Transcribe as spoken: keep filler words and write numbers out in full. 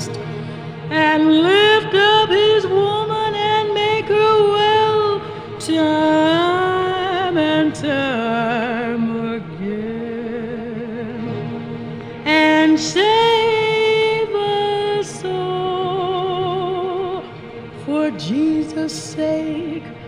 Christ and lift up his woman and make her well time and time again and save us all for Jesus' sake.